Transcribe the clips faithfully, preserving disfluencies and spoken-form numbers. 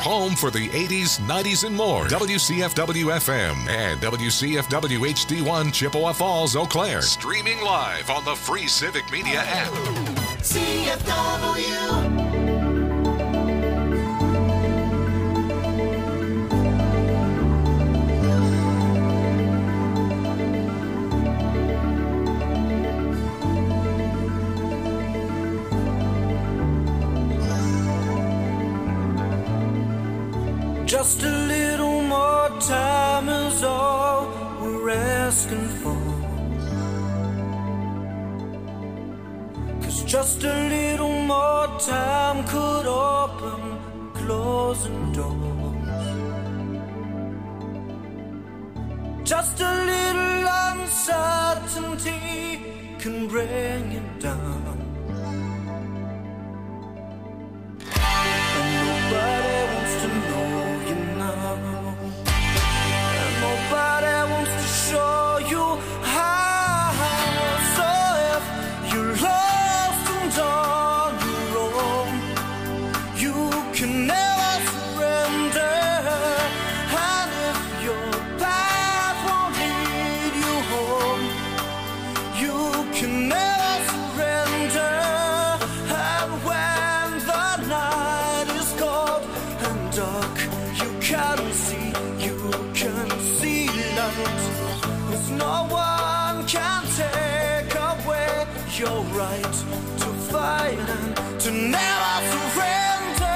home for the eighties, nineties, and more. W C F W F M and W C F W H D one Chippewa Falls, Eau Claire. Streaming live on the free Civic Media app. C F W. Just a little more time is all we're asking for. 'Cause just a little more time could open closing doors. Just a little uncertainty can bring it down. And nobody wants to know you now. And nobody wants to show you how. So if you're lost and on your own, you can never surrender. And if your path won't lead you home, you can never surrender. And when the night is cold and dark, you can see, you can see light. 'Cause no one can take away your right to fight and to never surrender.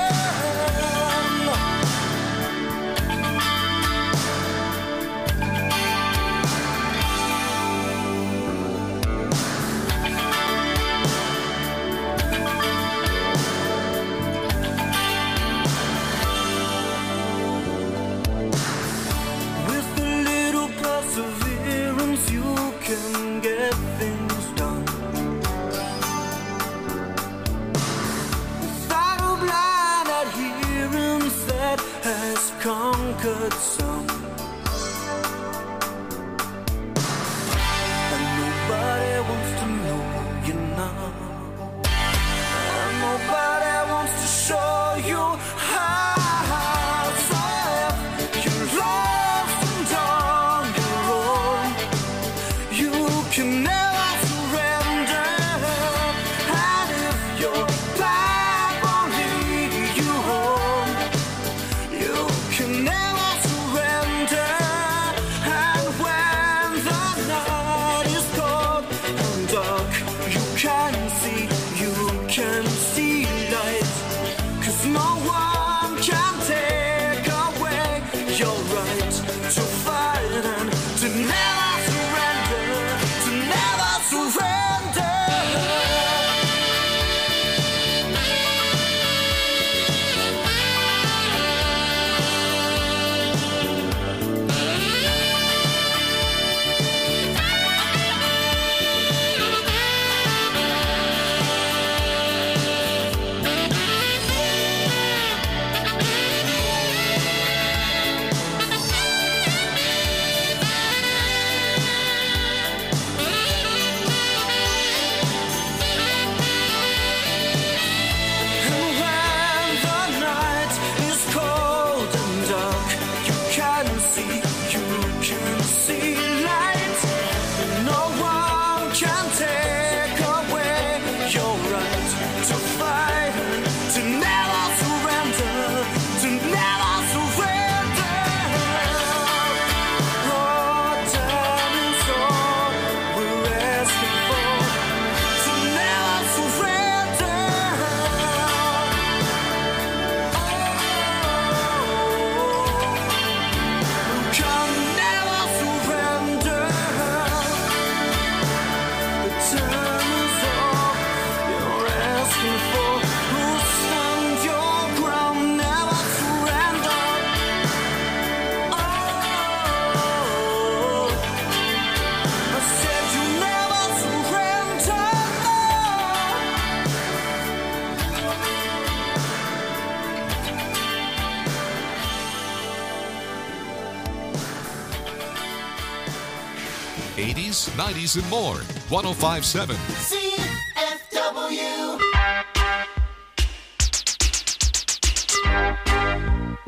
With a little perseverance, you can get things done. Without a blind adherence that has conquered some. And nobody wants to know you now. And nobody wants to show you how. So if you're lost and on your own, you can never surrender. And if your path won't lead you home, you can never surrender. And when the night is cold and dark, you can see, you can see light. 'Cause no one can take away your right to fight and to never surrender, to never surrender. And when the night is cold and dark, you can see, you can see light. And no one can take away your right to fight and to never surrender, to never surrender. Oh, time is all we're asking for, to never surrender. Oh, can never surrender. The time is all you're asking for. Oh, stand your ground, never surrender. Oh, I said you never surrender. eighties, nineties, and more. one oh five point seven. C F W.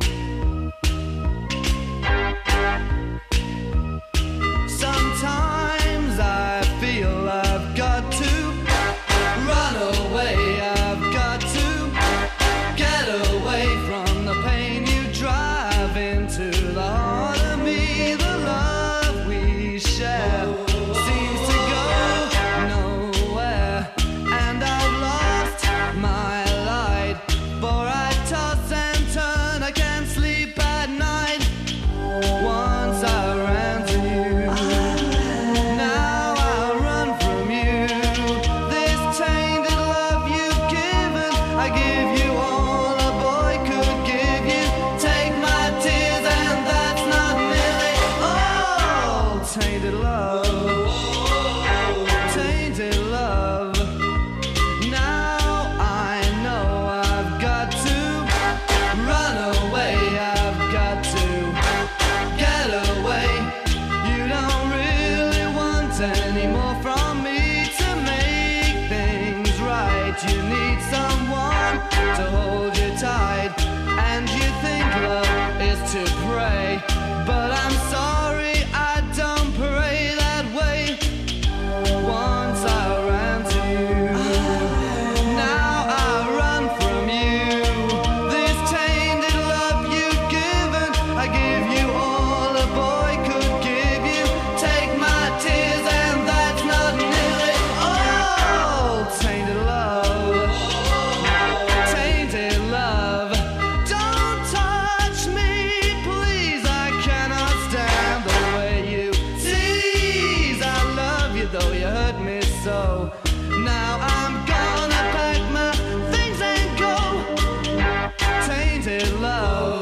but you need someone to hold you tight. And you think love is to pray, but I'm sorry, I don't pray that way. Once I ran to you, now I run from you. This tainted love you've given, I give you all a boy could give you. Take my tears and that's not nearly all. Tainted love, tainted love. Don't touch me, please, I cannot stand the way you tease. I love you though you hurt me so. Now I'm gonna pack my things and go. Tainted love,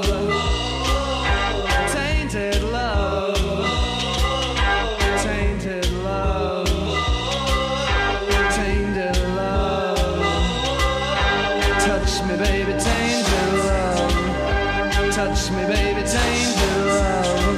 tainted love, tainted love, tainted love. Touch me, baby, tainted love. Touch me, baby, tainted love.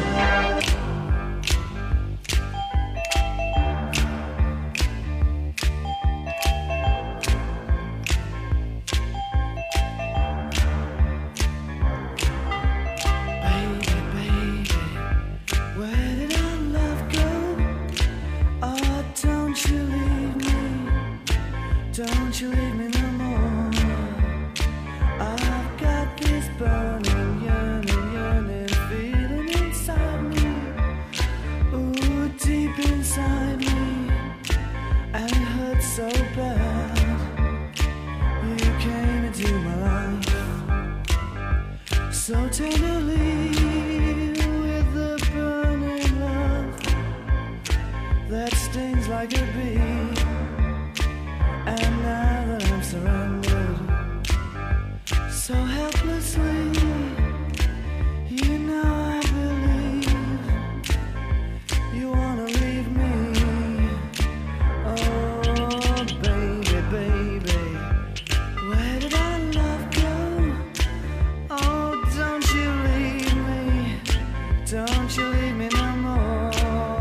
Baby, baby, where did our love go? Oh, don't you leave me, don't you leave me no more. I've got this burning, yearning, yearning feeling inside me. Ooh, deep inside me, and it hurts so bad. You came into my life so tenderly with the burning love that stings like a bee. And now that I'm surrounded so helplessly, you know I believe you wanna leave me. Oh, baby, baby, where did our love go? Oh, don't you leave me, don't you leave me no more.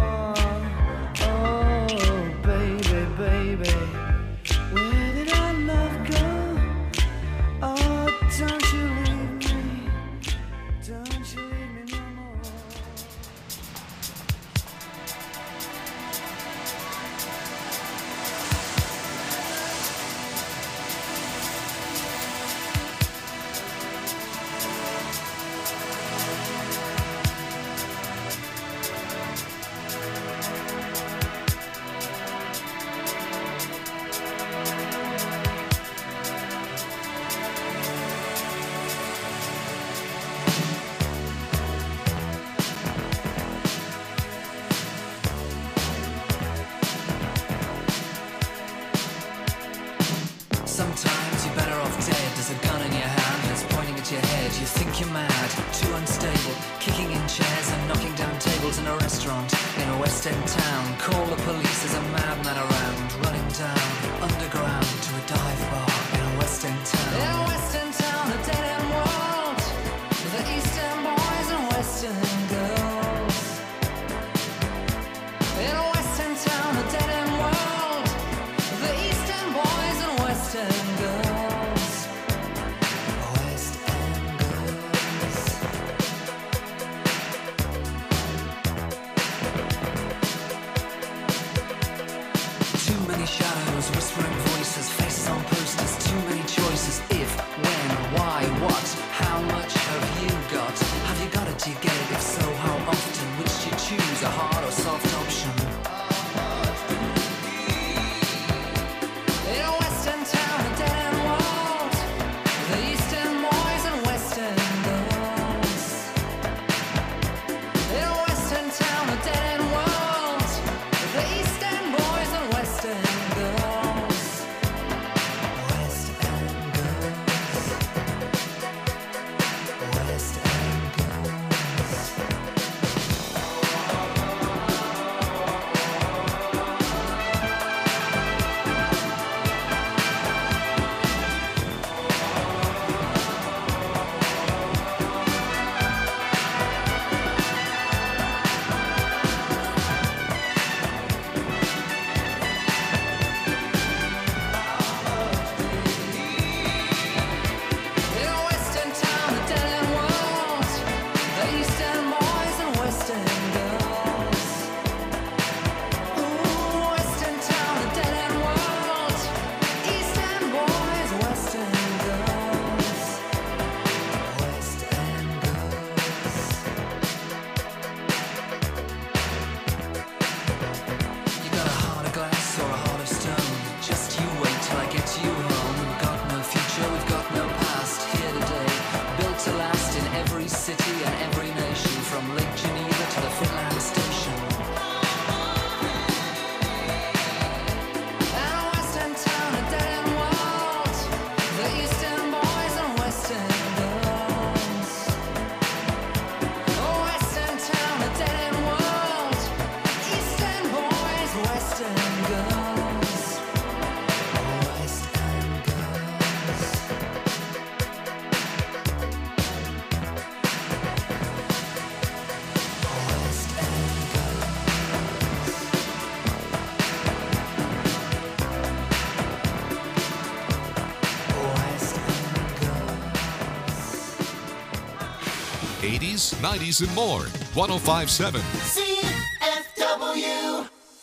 Oh, baby, baby, where did our love go? Oh, don't you leave me, don't you leave me no more. Sometimes you're better off dead. There's a gun in your hand and it's pointing at your head. You think you're mad, too unstable, kicking in chairs and knocking down tables in a restaurant in a West End town. Call the police, there's a madman around, running down underground to a dive bar in a West End town. In a West End town, a dead end world, the East End boys and West End girls. In a West End town, a dead end world, the East End boys and West End girls. West End girls. Too many shadows, whispering voices, faces on posters, too many choices. If, when, why, what, how much have you got? Have you got it, do you get it? If so, how often? Which do you choose, a hard or soft option? In a West End town, a dead end world, the East End boys and West End girls. In a West End town, a dead end world, the East End boys and West End girls. eighties, nineties, and more. one oh five point seven C F W.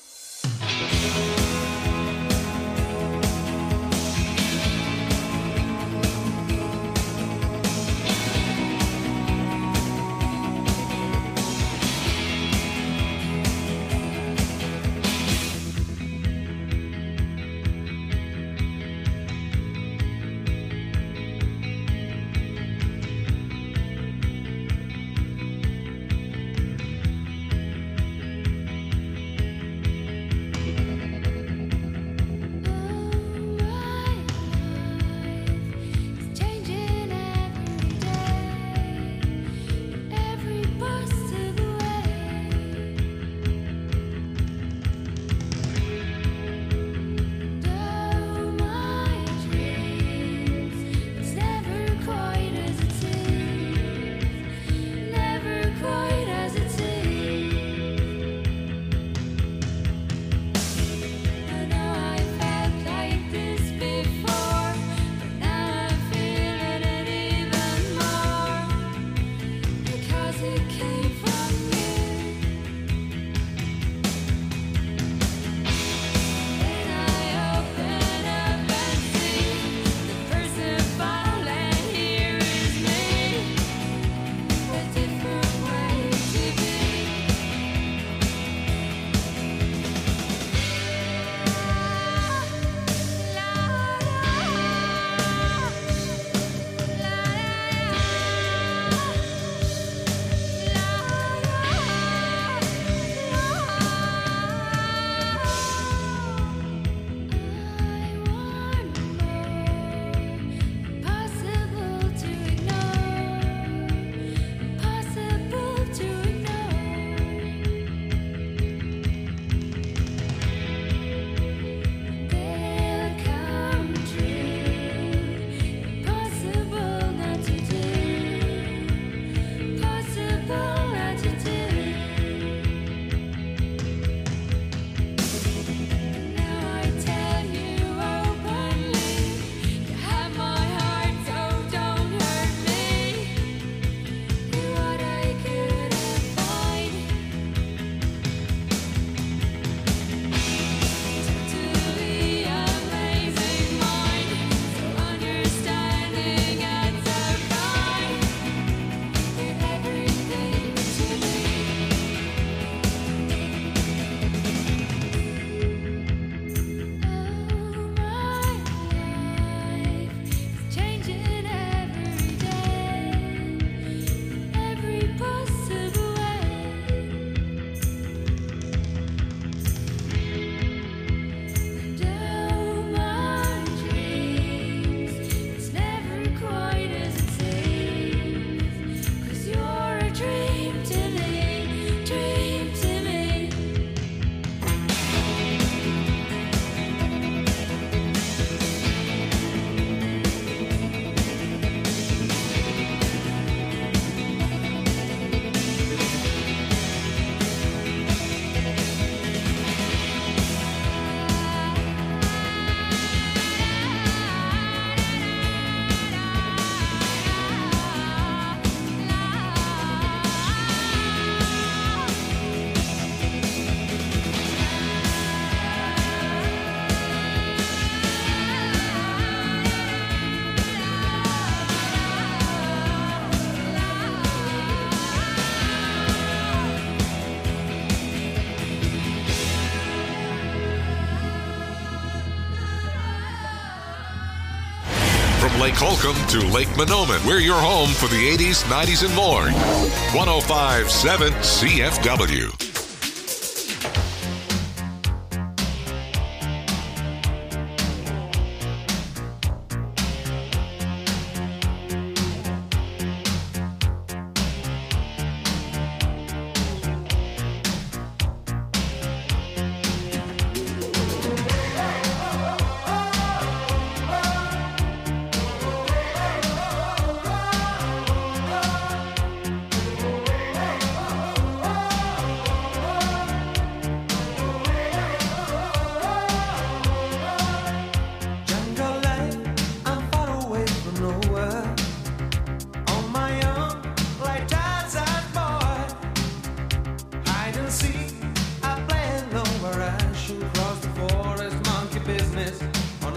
From Lake Holcomb to Lake Monoman, we're your home for the eighties, nineties, and more. one oh five point seven C F W.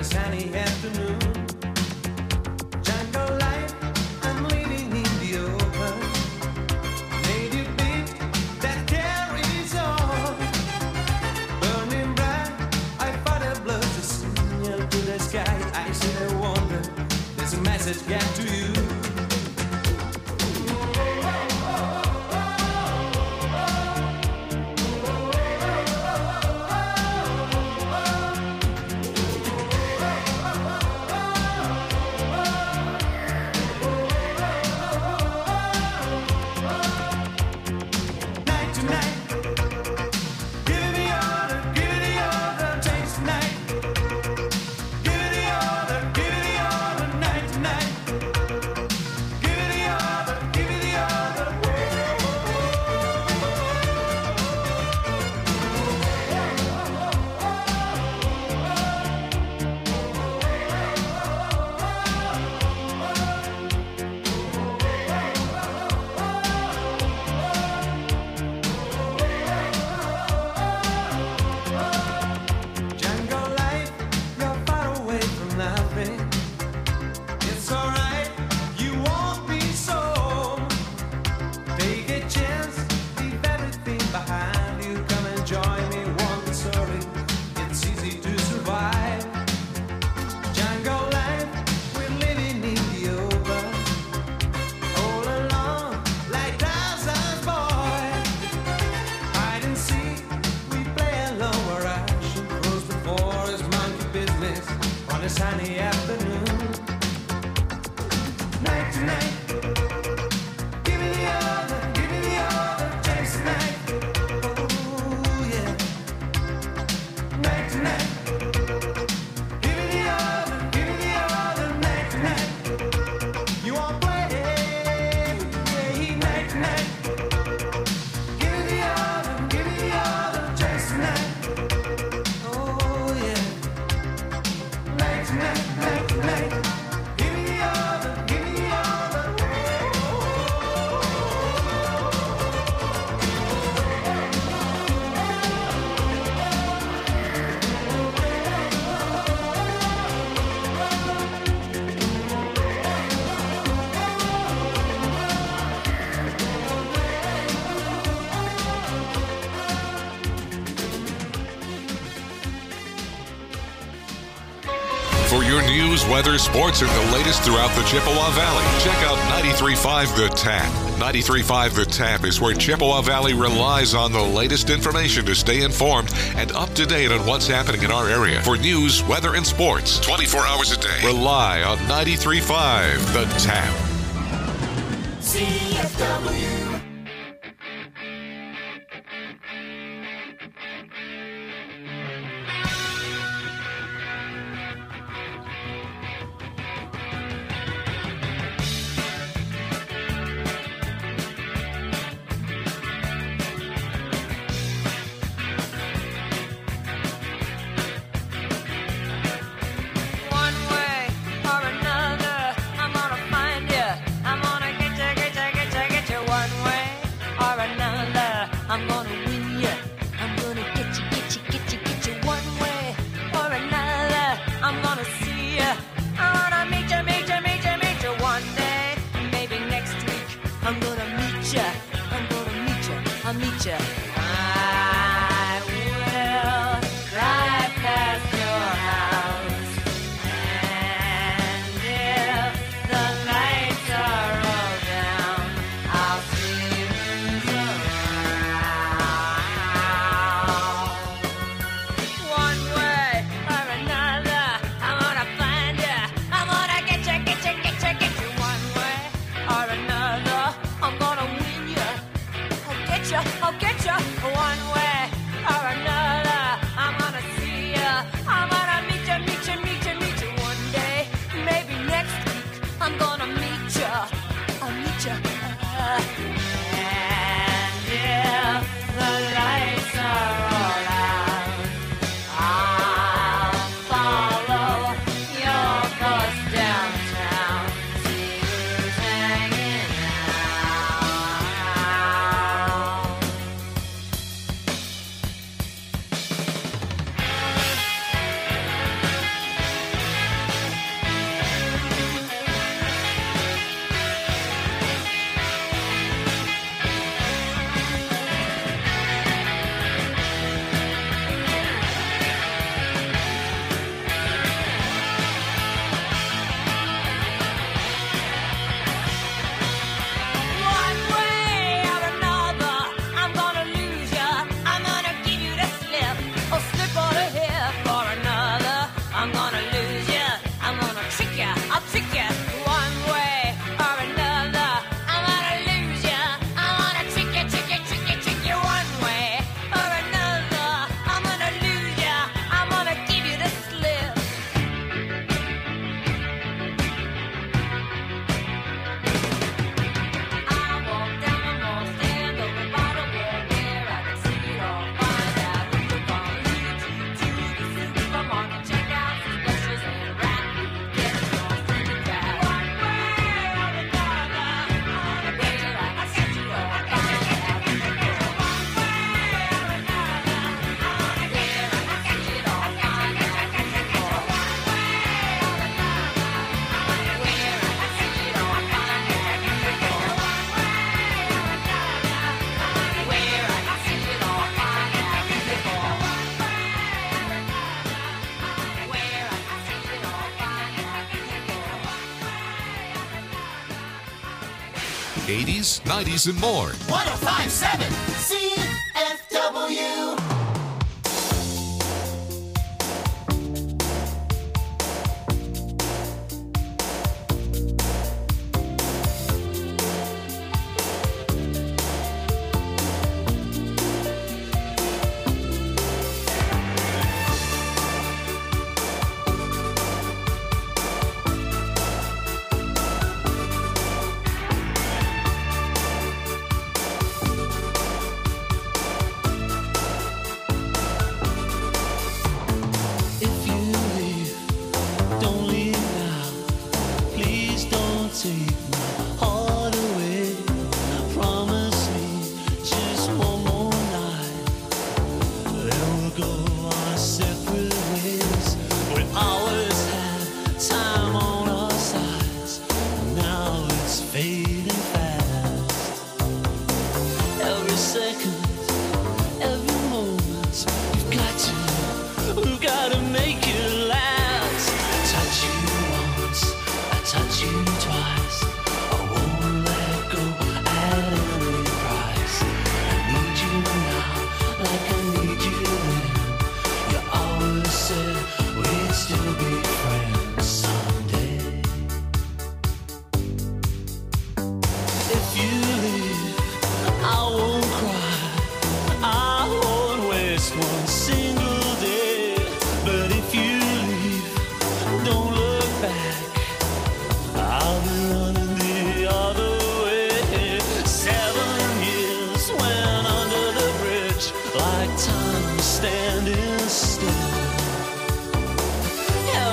sunny afternoon. Jungle life, I'm living in the open. Native beat that carries on. Burning bright, I fought a blood to signal to the sky. I said I wonder, there's a message got to you. For your news, weather, sports, and the latest throughout the Chippewa Valley, check out ninety-three point five The Tap. ninety-three point five The Tap is where Chippewa Valley relies on the latest information to stay informed and up to date on what's happening in our area. For news, weather, and sports, twenty-four hours a day, rely on ninety-three point five The Tap. C F W. I'll get you. eighties, nineties, and more. one oh five point seven C F W. Like time standing still.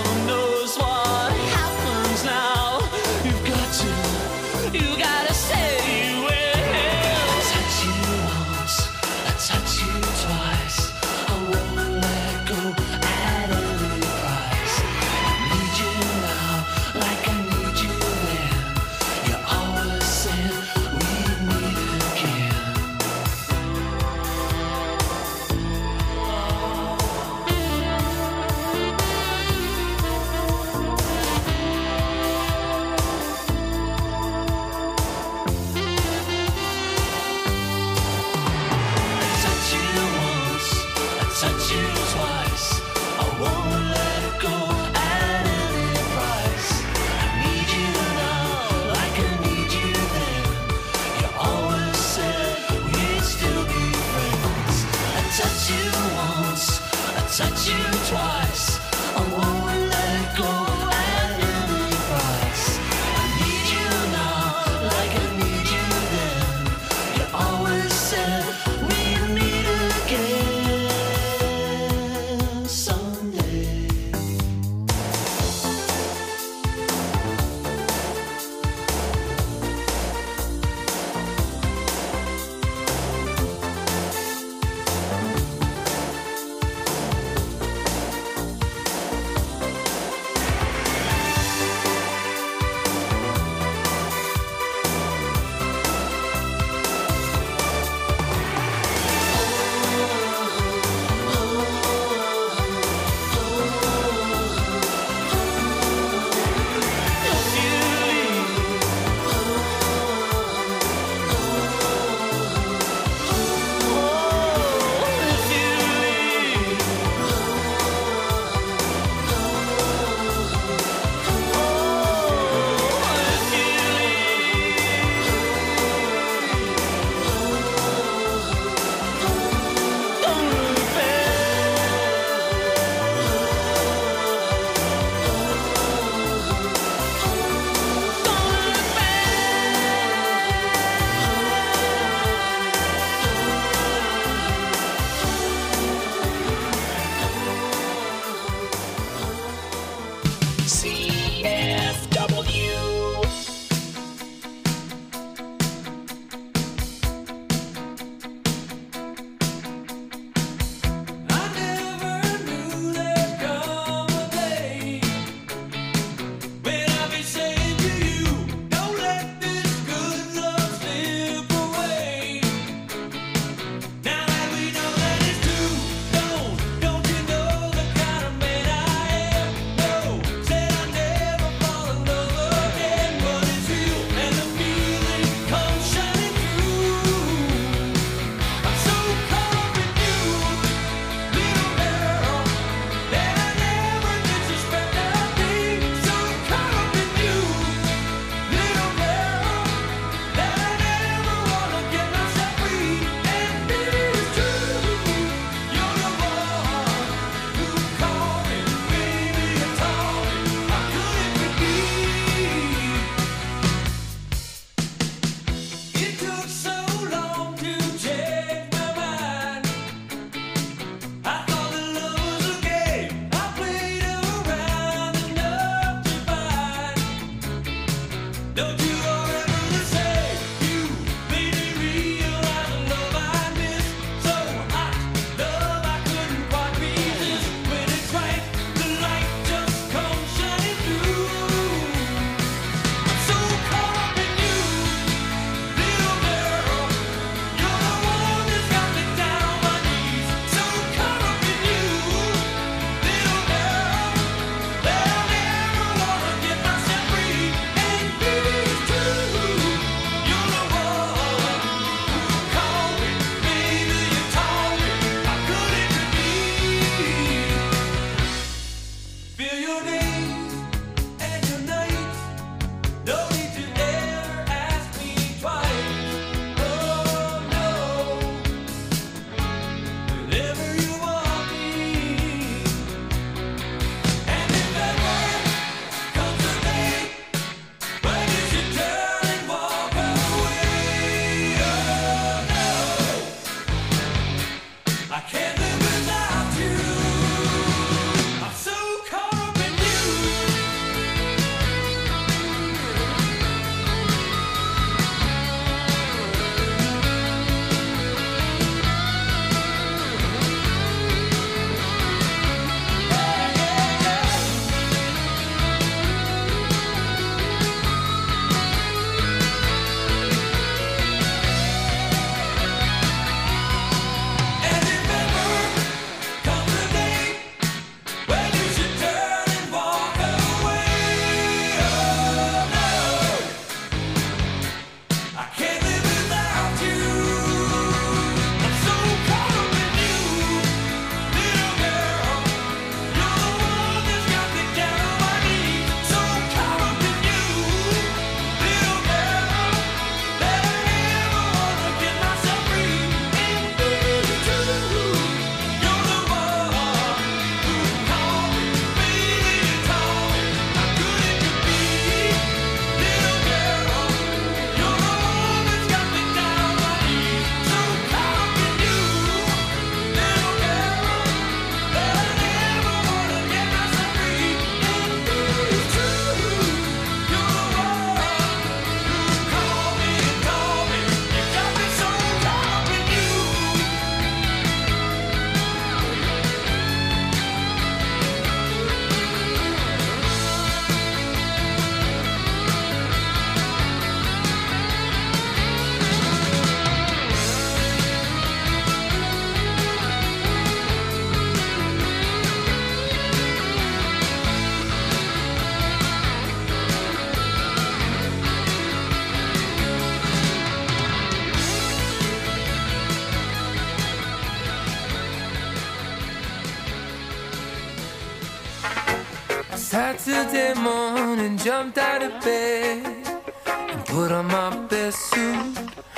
Saturday morning, jumped out of bed and put on my best suit.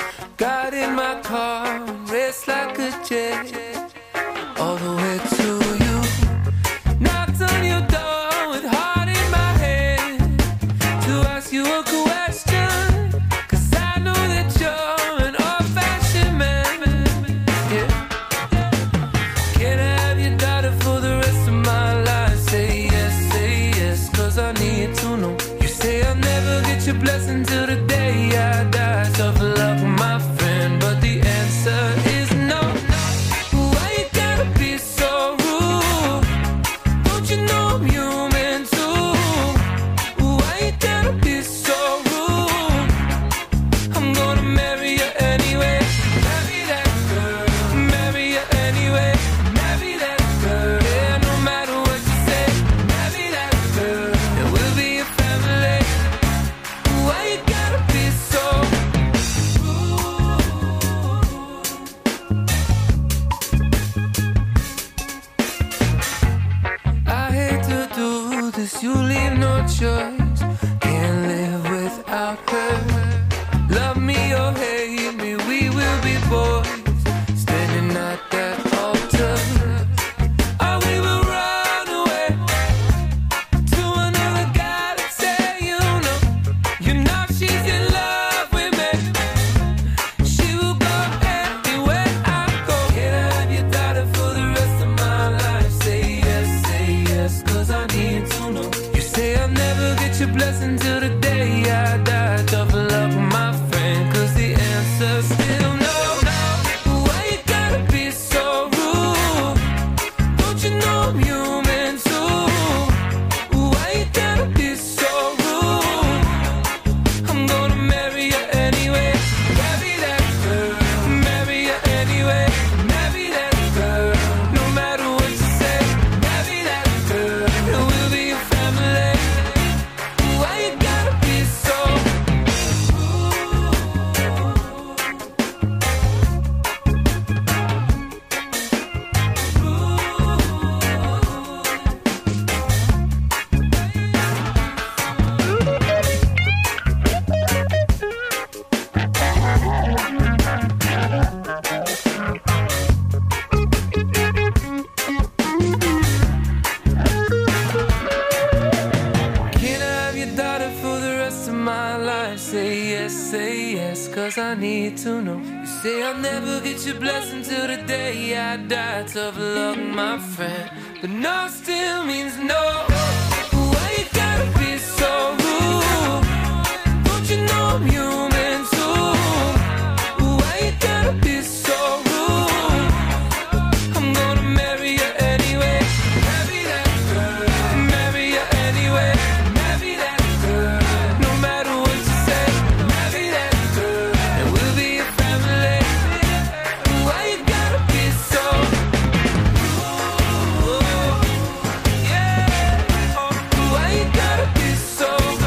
Got in my car and raced like a jet all the way to you. Knocked on your door with heart in my head to ask you a question, 'cause I know that you're an old-fashioned man. Yeah. Can I have your daughter for the rest of my life? Say yes, say yes, 'cause I need to know. You say I'll never get your blessing till the day I die. Tough luck, my friend, but the answer is no. Why you gotta be so rude? Don't you know I'm human too? Why you gotta be so rude? I'm gonna marry you anyway. Marry that girl. Marry you anyway. Marry that girl. Yeah, no matter what you say. Marry that girl. And we'll be a family. Why you gotta be so rude? I hate to do this, you leave no choice. Can't live without her. Love me or hate me, we will be boys standing at that altar. Or we will run away to another galaxy. You know, you know she's in love with me. She will go anywhere I go. Can I have your daughter for the rest of my life? Say yes, say yes, 'cause I need to know. You say I'll never get your cause I need to know. You say I'll never get your blessing till the day I die. Tough luck, my friend, but no still means no. Why you gotta be so rude? Don't you know I'm human too? Why you gotta be so rude? I'm gonna marry you anyway. Marry that girl. Marry you anyway. Marry that girl. No matter what you say. Marry that girl. And we'll be a family. Why you gotta be so rude? Yeah. Oh, why you gotta be so rude?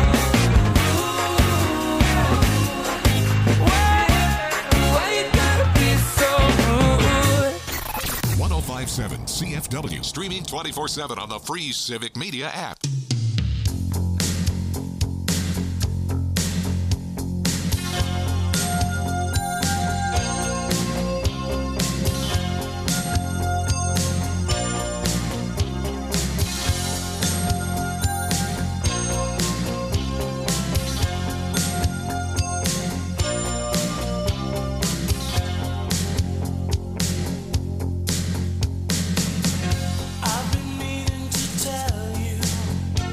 Why? Why you gotta be so rude? one oh five point seven C F W, streaming twenty-four seven on the free Civic Media app. I've been meaning to tell you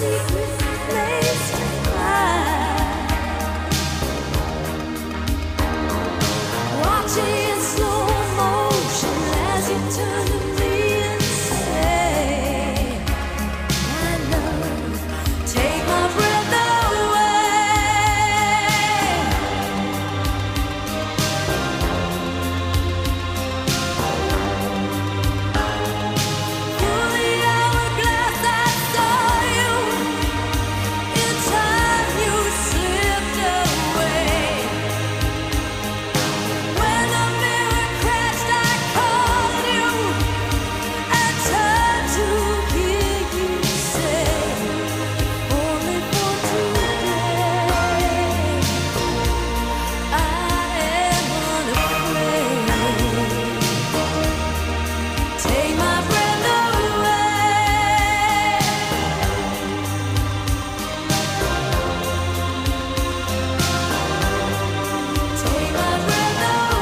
secret place to find. Watching in slow motion as you turn to me and say, my love, take my breath away. Through the hourglass I saw you. In time you slipped away. When the mirror crashed, I called you. I turned to hear you say, only for today. I am unafraid. Take my breath away. Take my breath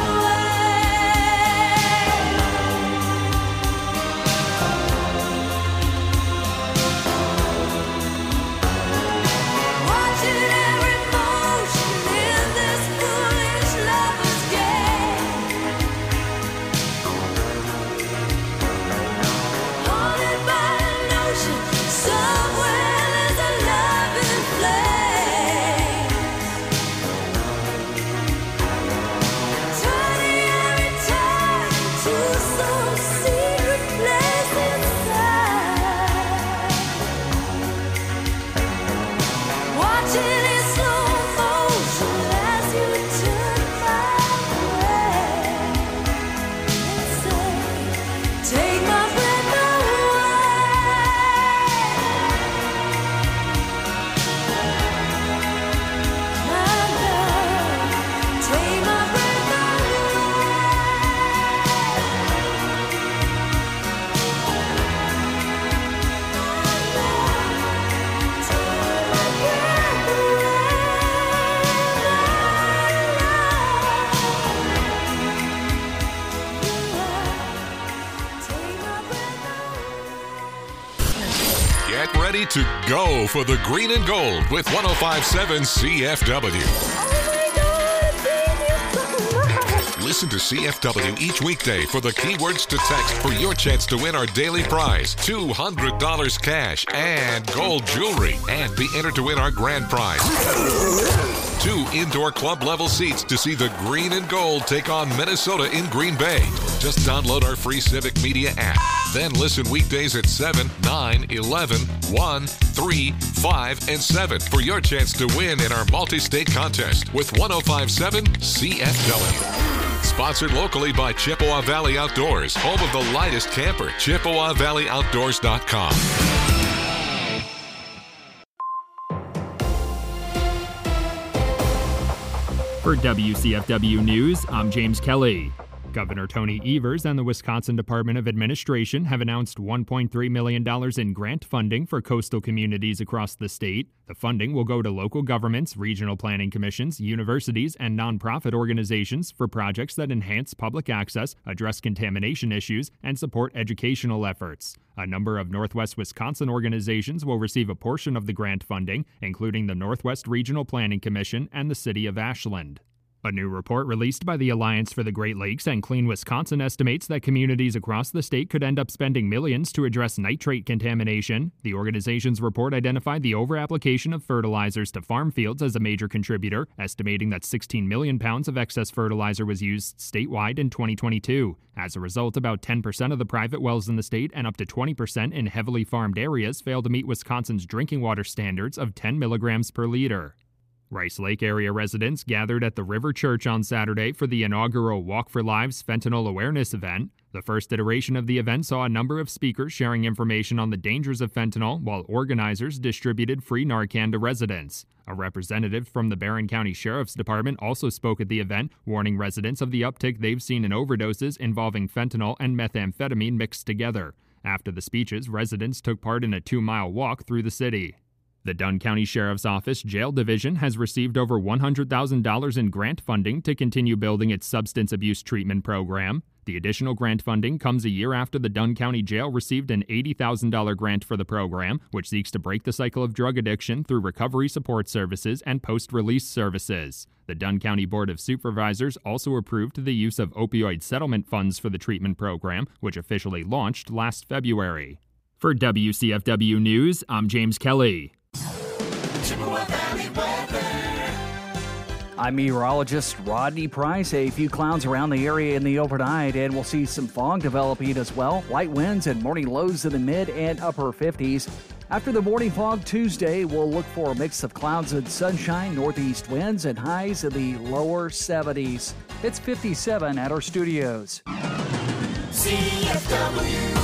away. Watching every motion in this foolish lover's game. Haunted by a notion, somewhere there's a love in flames. Turning every time to some secret place inside. Watching in slow motion as you turn my way and say, take my breath away. My love, take my breath Get ready to go for the green and gold with one oh five point seven C F W. Listen to C F W each weekday for the keywords to text for your chance to win our daily prize, two hundred dollars cash and gold jewelry, and be entered to win our grand prize, two indoor club level seats to see the green and gold take on Minnesota in Green Bay. Just download our free Civic Media app. Then listen weekdays at seven, nine, eleven, one, three, five, and seven for your chance to win in our multi-state contest with one oh five point seven C F W. Sponsored locally by Chippewa Valley Outdoors, home of the lightest camper, Chippewa Valley Outdoors dot com. For W C F W News, I'm James Kelly. Governor Tony Evers and the Wisconsin Department of Administration have announced one point three million dollars in grant funding for coastal communities across the state. The funding will go to local governments, regional planning commissions, universities, and nonprofit organizations for projects that enhance public access, address contamination issues, and support educational efforts. A number of Northwest Wisconsin organizations will receive a portion of the grant funding, including the Northwest Regional Planning Commission and the City of Ashland. A new report released by the Alliance for the Great Lakes and Clean Wisconsin estimates that communities across the state could end up spending millions to address nitrate contamination. The organization's report identified the overapplication of fertilizers to farm fields as a major contributor, estimating that sixteen million pounds of excess fertilizer was used statewide in twenty twenty-two. As a result, about ten percent of the private wells in the state and up to twenty percent in heavily farmed areas fail to meet Wisconsin's drinking water standards of ten milligrams per liter. Rice Lake area residents gathered at the River Church on Saturday for the inaugural Walk for Lives fentanyl awareness event. The first iteration of the event saw a number of speakers sharing information on the dangers of fentanyl, while organizers distributed free Narcan to residents. A representative from the Barron County Sheriff's Department also spoke at the event, warning residents of the uptick they've seen in overdoses involving fentanyl and methamphetamine mixed together. After the speeches, residents took part in a two-mile walk through the city. The Dunn County Sheriff's Office Jail Division has received over one hundred thousand dollars in grant funding to continue building its substance abuse treatment program. The additional grant funding comes a year after the Dunn County Jail received an eighty thousand dollars grant for the program, which seeks to break the cycle of drug addiction through recovery support services and post-release services. The Dunn County Board of Supervisors also approved the use of opioid settlement funds for the treatment program, which officially launched last February. For W C F W News, I'm James Kelly. Chippewa Valley weather. I'm meteorologist Rodney Price. A few clouds around the area in the overnight, and we'll see some fog developing as well. Light winds and morning lows in the mid and upper fifties. After the morning fog Tuesday, we'll look for a mix of clouds and sunshine, northeast winds, and highs in the lower seventies. It's fifty-seven at our studios. C F W.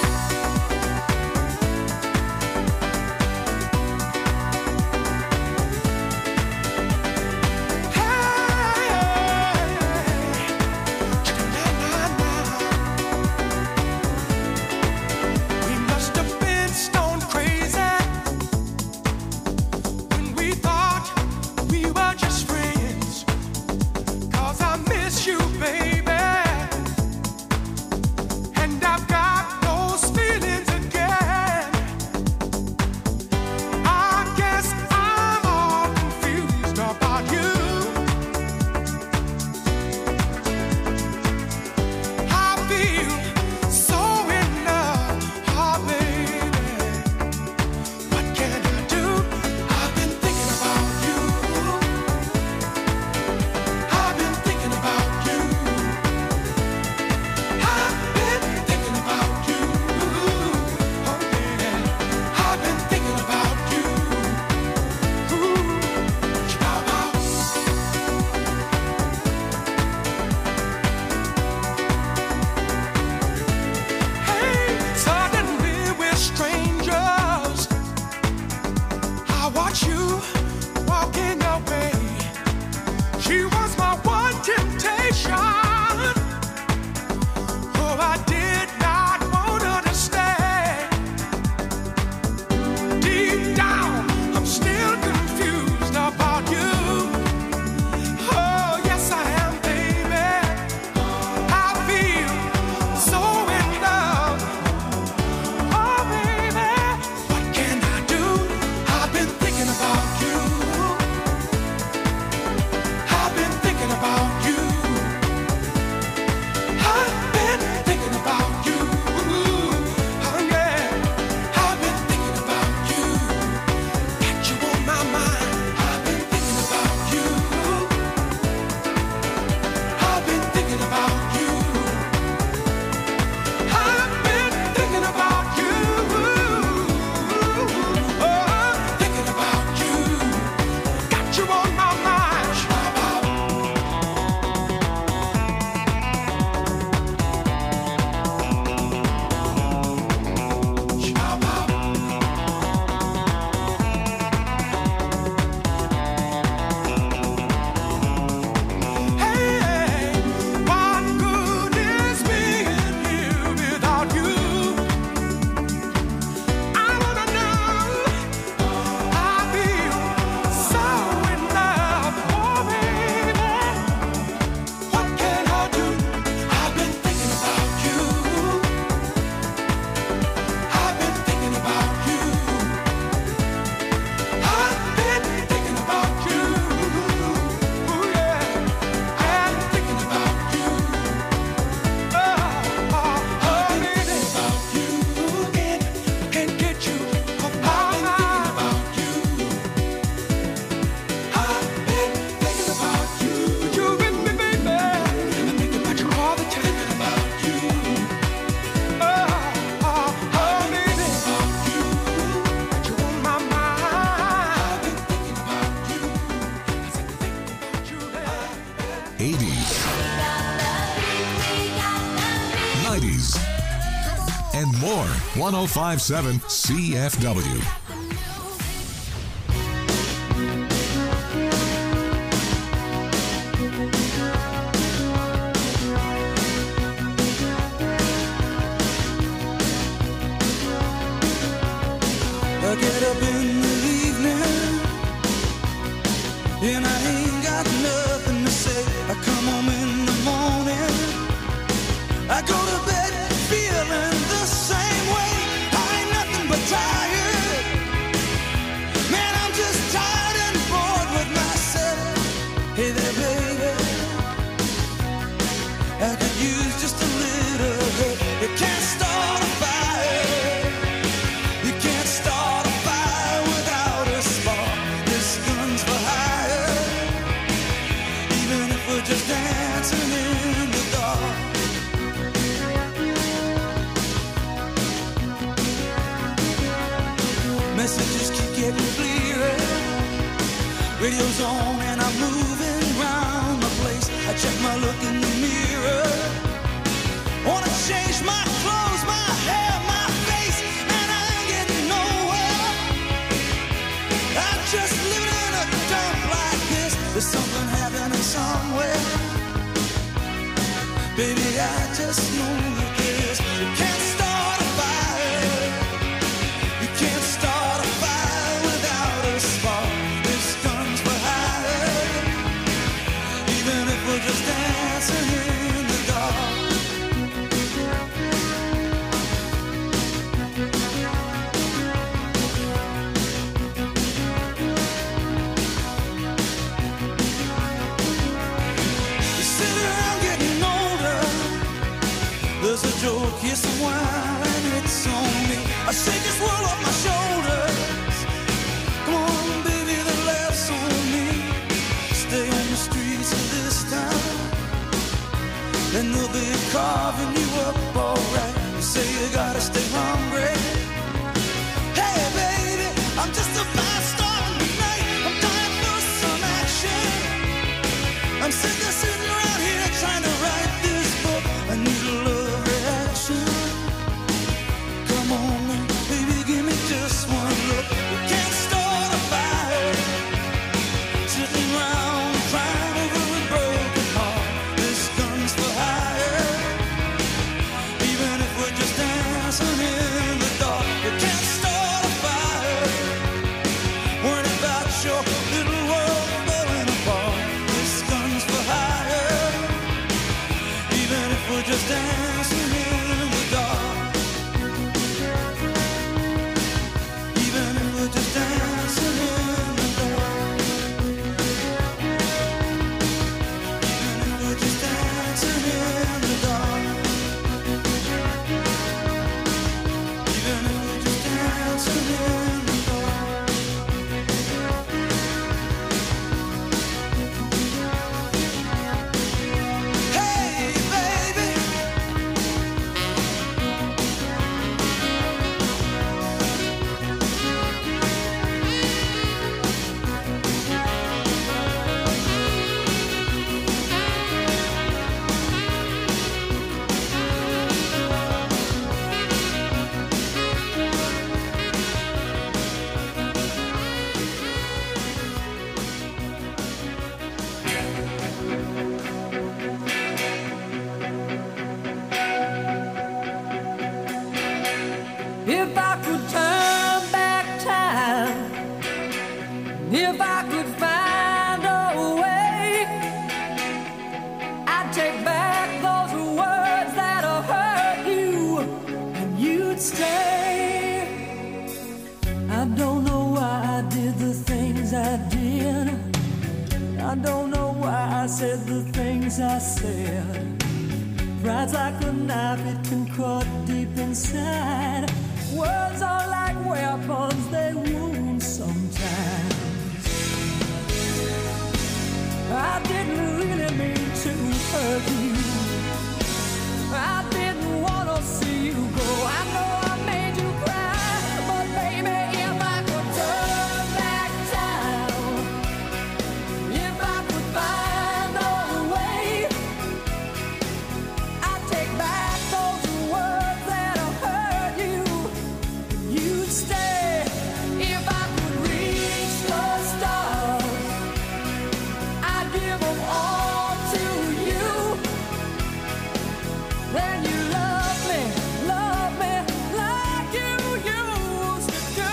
And more. one oh five point seven C F W. I get up in the evening and I ain't got nothing to say. I come home in the morning getting clearer. Radio's on and I'm moving round the place. I check my look in the mirror. Wanna change my clothes, my hair, my face, and I ain't getting nowhere. I'm just living in a dump like this. There's something happening somewhere. Baby, I just know that this. You can't start a fire. You can't start a fire without a spark. This gun's for hire. Even if we're just dancing in the dark. You sit around getting older. There's a joke, here's some wine, and it's on me. I shake this world off my shoulders. Come on, baby, the laughs on me. Stay on the streets of this town, and they'll be carving you up alright. You say you gotta stay hungry. Hey, baby, I'm just a fast star tonight. I'm dying for some action. I'm sick of sitting around here trying to write this book. I need a love reaction. Come on, baby, give me just one look. You can't start a fire sitting around crying over a broken heart. This gun's for hire. Even if we're just dancing in the dark, you can't start a fire. Worrying about your little world falling apart. This gun's for hire. Even if we're just dancing in the dark. Even if we're just dancing in the dark. Even if we're just dancing in the dark. Even if we're just dancing in the dark. Hey, baby. If I could turn back time, if I could find a way, I'd take back those words that have hurt you, and you'd stay. I don't know why I did the things I did. I don't know why I said the things I said. Pride's like a knife, it can cut deep inside. Words are like weapons, they wound sometimes. I didn't really mean to hurt you. I didn't want to see you go. I know I made you cry, but baby, if I could turn back time, if I could find a way, I'd take back those words that have hurt you. You'd stay. If I could reach the stars, I'd give them all to you. Then you love me, love me like you used to do.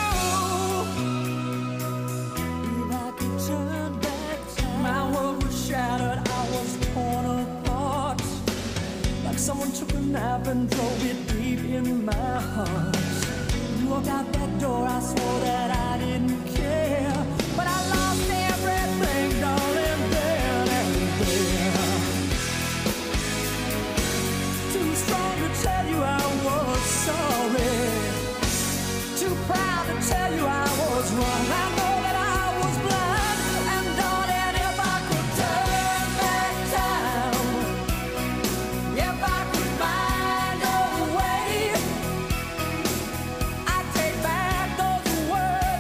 If I could turn back time, my world was shattered, I was torn apart. Like someone took a knife and drove it deep in my heart. You walked out that door, I swore that I didn't care. But I lost everything, darling, then and there. Too strong to tell you I was sorry. Too proud to tell you I was wrong. I know that I was blind. And darling, if I could turn back time, if I could find a way, I'd take back those words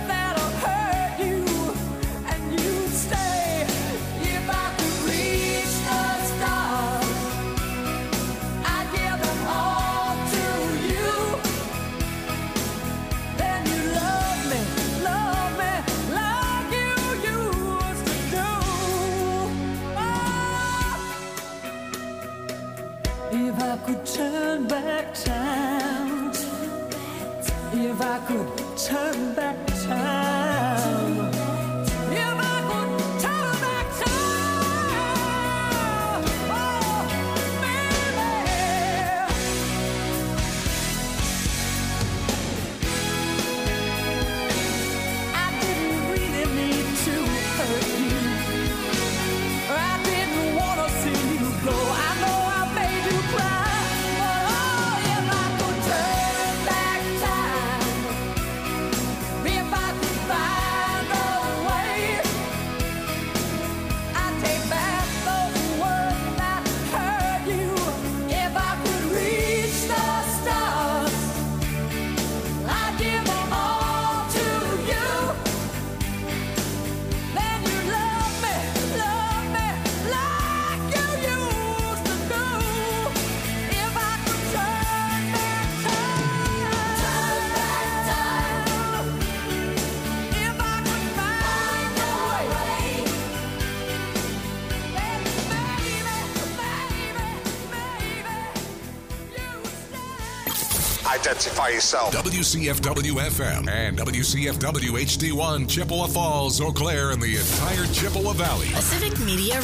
could turn back time, if I could turn back time, if I could turn back time, oh, baby. I didn't really mean to hurt you. I didn't want to see you go. I know I made you cry, but oh, if I could turn back time, if I could find a way, I'd take back those words that hurt you. If I could reach the stars, I'd give them all to you. Then you love me, love me like you used to do. If I could turn back time, turn back time. If I could find a way, then baby, baby, baby, you stay. Identify yourself. W C F W F M and W C F W H D one, Chippewa Falls, Eau Claire, and the entire Chippewa Valley. Pacific Media